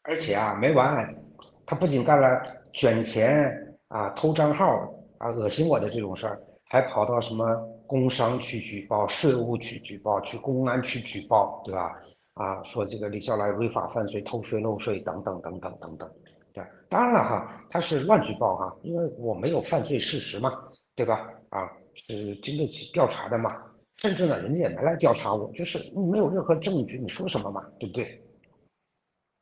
而且啊没完，他不仅干了卷钱啊、偷账号啊、恶心我的这种事儿，还跑到什么工商去举报、税务去举报、去公安去举报，对吧？啊，说这个李笑来违法犯罪、偷税漏税等等等等等等。对，当然了哈，他是乱举报哈，因为我没有犯罪事实嘛，对吧？啊，是经得起调查的嘛。甚至呢，人家也没来调查我，就是你没有任何证据，你说什么嘛，对不对？